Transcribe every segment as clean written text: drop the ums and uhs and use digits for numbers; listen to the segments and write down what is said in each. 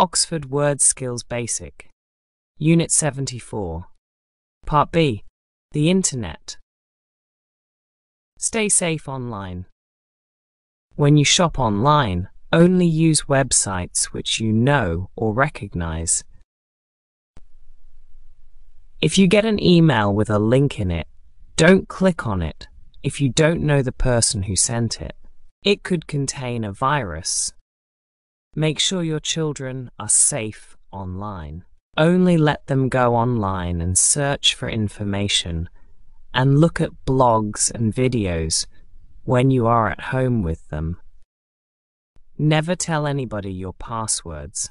Oxford Word Skills Basic, Unit 74. Part B, the Internet. Stay safe online. When you shop online, only use websites which you know or recognize. If you get an email with a link in it, don't click on it if you don't know the person who sent it. It could contain a virus. Make sure your children are safe online. Only let them go online and search for information and look at blogs and videos when you are at home with them. Never tell anybody your passwords.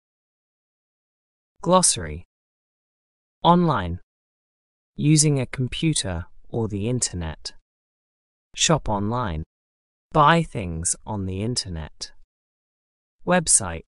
Glossary. Online. Using a computer or the internet. Shop online. Buy things on the internet. Website.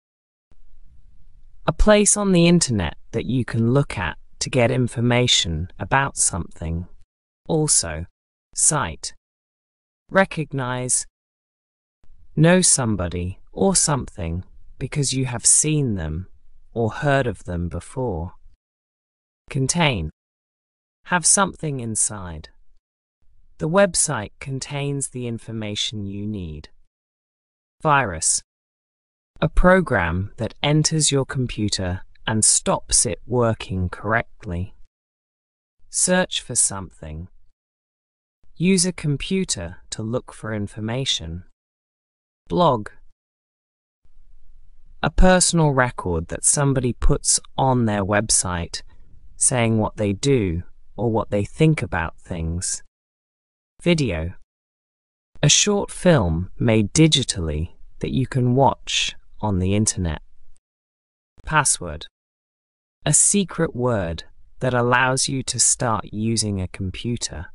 A place on the internet that you can look at to get information about something. Also, site. Recognize. Know somebody or something because you have seen them or heard of them before. Contain. Have something inside. The website contains the information you need. Virus. A program that enters your computer and stops it working correctly. Search for something. Use a computer to look for information. Blog. A personal record that somebody puts on their website saying what they do or what they think about things. Video. A short film made digitally that you can watch on the internet. Password. A secret word that allows you to start using a computer.